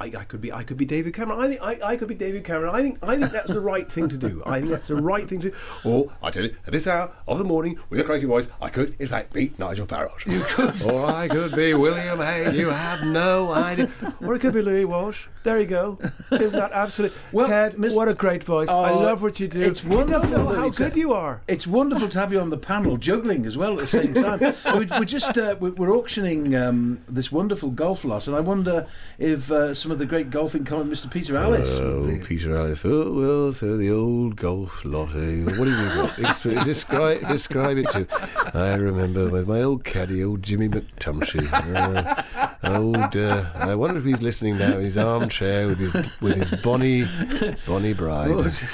I could be David Cameron. I could be David Cameron. I think that's the right thing to do. I think that's the right thing to do. Or I tell you, at this hour of the morning with a croaky voice, I could in fact be Nigel Farage. You could. Or I could be William Hay. You have no idea. Or it could be Louis Walsh. There you go. Isn't that absolute? Well, Ted, what a great voice. I love what you do. It's wonderful. I don't know how good you are. It's wonderful to have you on the panel, juggling as well at the same time. We're auctioning this wonderful golf lot, and I wonder if some of the great golfing commentators, Mr. Peter Allis. Oh, Peter Allis. Oh, well, so the old golf lot. What do you mean? Describe it to. I remember with my old caddy, old Jimmy McTumshy. I wonder if he's listening now in his armchair with his bonny bride.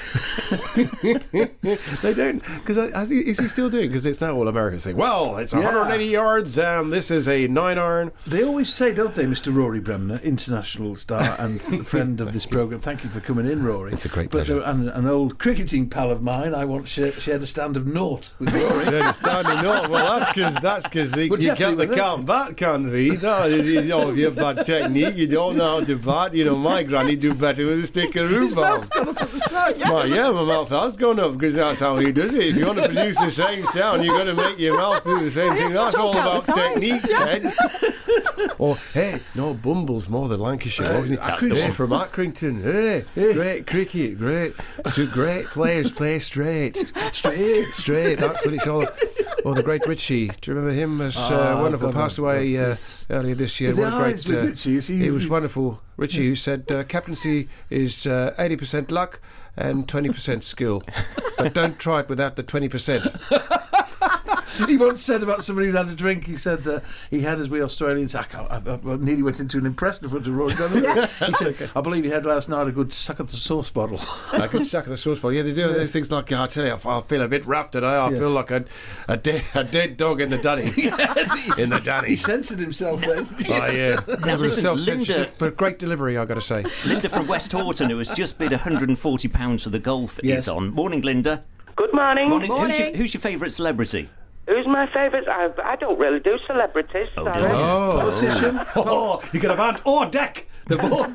They don't, because is he still doing? Because it's now all Americans saying, well, it's 180 yards and this is a 9-iron. They always say, don't they, Mr. Rory Bremner, international star and friend of this programme. Thank you for coming in, Rory. It's a great pleasure. And an old cricketing pal of mine, I once shared a stand of naught with Rory. Shared a stand of naught. Well, that's because you can't bat, can't they? No, you have bad technique. You don't know how to bat. You know, my granny do better with a stick of rhubarb. His mouth's gone up at the side. My mouth has gone up because that's how he does it. If you want to produce the same sound, you've got to make your mouth do the same thing. That's all about technique, Ted. Or, hey, no, Bumble's more than Lancashire. That's the one from Accrington. Hey, great cricket, great. So great players play straight. Straight, that's what it's all about. Oh, the great Richie. Do you remember him? As wonderful, passed away earlier this year. What a great. He was wonderful. Richie, who said captaincy is 80% luck and 20% skill. But don't try it without the 20%. He once said about somebody who had a drink, he said he had, as we Australians, I nearly went into an impression of what the Rory done. He said, I believe he had last night a good suck at the sauce bottle. A good suck at the sauce bottle. Yeah, they do these things like, I tell you, I feel a bit rough today. I feel like a dead dog in the dunny. Yes, in the dunny. He censored himself then. Oh, yeah. Now listen, Linda... But great delivery, I've got to say. Linda from West Horton, who has just bid £140 for the golf, is on. Morning, Linda. Good morning. Morning. Who's your favourite celebrity? Who's my favourite? I don't really do celebrities. Politician. You could have Aunt Deck. They're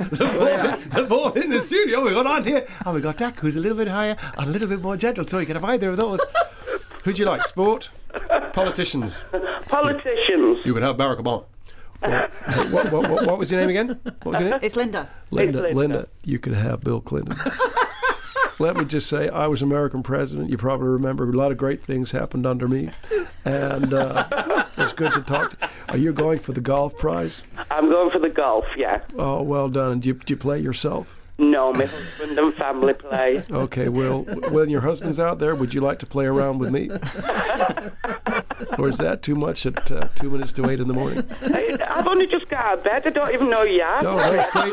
both in the studio. We've got Aunt here. And we've got Deck, who's a little bit higher and a little bit more gentle. So you could have either of those. Who do you like? Sport? Politicians? Politicians. You could have Barack Obama. What was your name again? What was your name? It's Linda. Linda. You could have Bill Clinton. Let me just say, I was American president. You probably remember a lot of great things happened under me. And it's good to talk to. Are you going for the golf prize? I'm going for the golf, yeah. Oh, well done. And do you play yourself? No, my husband and family play. Okay, well, when your husband's out there, would you like to play around with me? Or is that too much at 2 minutes to 8 in the morning? I've only just got out of bed. I don't even know you are. No,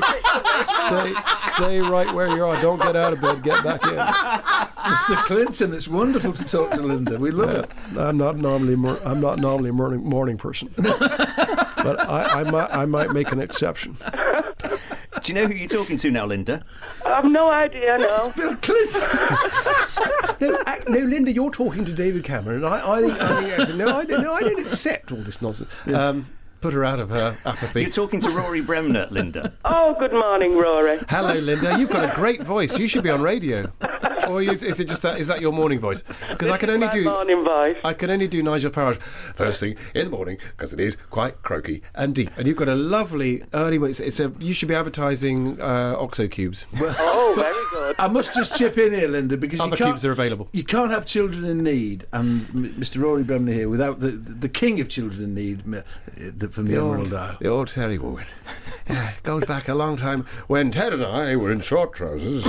stay right where you are. Don't get out of bed. Get back in. Mr. Clinton, it's wonderful to talk to Linda. We love it. I'm not normally a morning person, but I might make an exception. Do you know who you're talking to now, Linda? I've no idea, no. It's Bill Clinton. No, Linda, you're talking to David Cameron. I think I didn't accept all this nonsense. Put her out of her apathy. You're talking to Rory Bremner, Linda. Oh, good morning, Rory. Hello, Linda. You've got a great voice. You should be on radio. Or is it just that? Is that your morning voice? Because I can only do morning voice. I can only do Nigel Farage first thing in the morning because it is quite croaky and deep. And you've got a lovely early. You should be advertising OXO cubes. Oh, very good. I must just chip in here, Linda, because other cubes are available. You can't have children in need, and Mr. Rory Bremner here without the king of children in need from the Emerald Isle. The old Terry woman. Goes back a long time when Ted and I were in short trousers.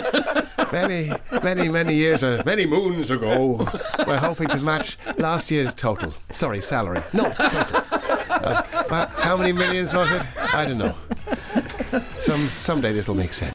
Many years, many moons ago. We're hoping to match last year's total. Sorry, salary. No, total. How many millions was it? I don't know. Someday this will make sense.